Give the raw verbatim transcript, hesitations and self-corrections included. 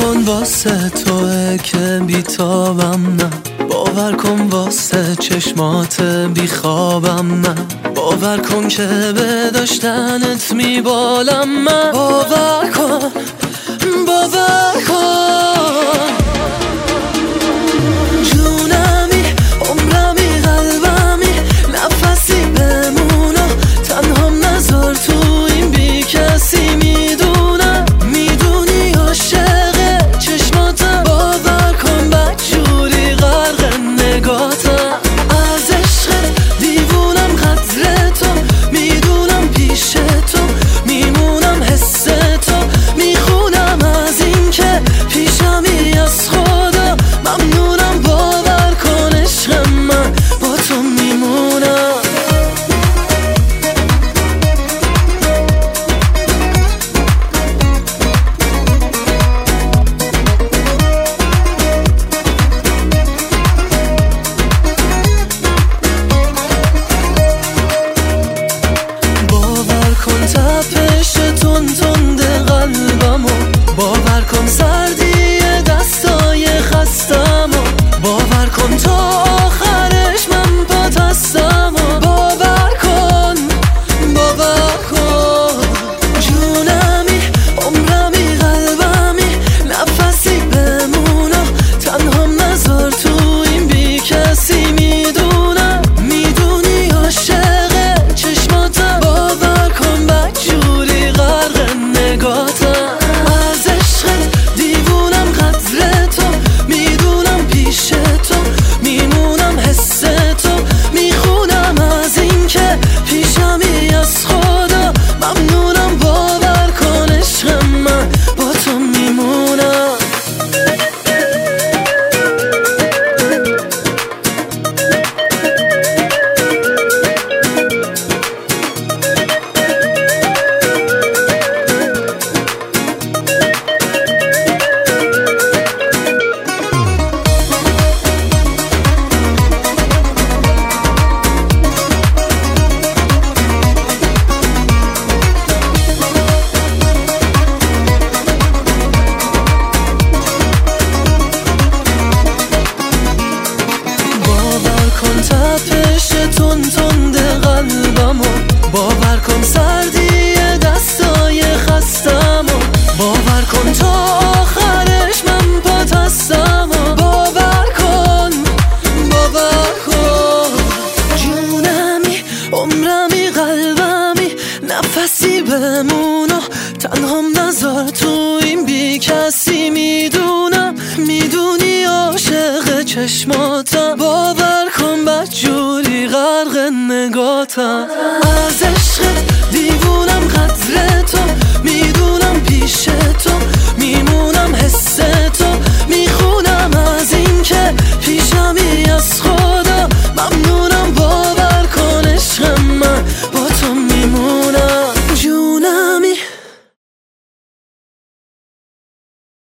کن واسه توه که بیتابم نه، باور کن واسه چشمات بیخوابم نه، باور کن که به داشتنت میبالم من، باور کن باور کن. جونمی عمرمی قلبمی نفسی بمونم، تنهام نذار تو این بی کسی. میدونم میدونی عاشق چشماتم، باور کن بدجوری غرق نگاتم. از عشقت دیوونم قدر تو، میدونم پیش تو میمونم حس تو، میخونم از این که پیشمی از خدا. ممنونم باور کن عشق من با تو میمونم. باور کن تپش تون تند قلبمو، باور کن سردی دستای خستمو، باور کن تا آخرش من پات هستمو، باور کن باور کن. جونمی عمرمی قلبمی نفسی بمونم، تنهام نذار تو این بی کسی. میدونم میدونی عاشق چشماتم، باور کن بدجوری غرق نگاتم. از عشقت دیوونم قدر تو، میدونم پیش تو میمونم حس تو، میخونم از این که پیشمی از خدا. ممنونم باور کن عشق من با تو میمونم. کن تپش تون تند قلبمو، باور کن سردی دستای خستمو، باور کن تا آخرش من پات هستمو، باور کن باور کن. جونمی عمرمی قلبمی نفسی بمونم، تنهام نذار تو این بی کسی. میدونم میدونی عاشق چشماتم، باور کن بدجوری غرق نگاتم. از عشقت دیوونم قدر تو، میدونم پیش تو میمونم حس تو، میخونم از این که پیشمی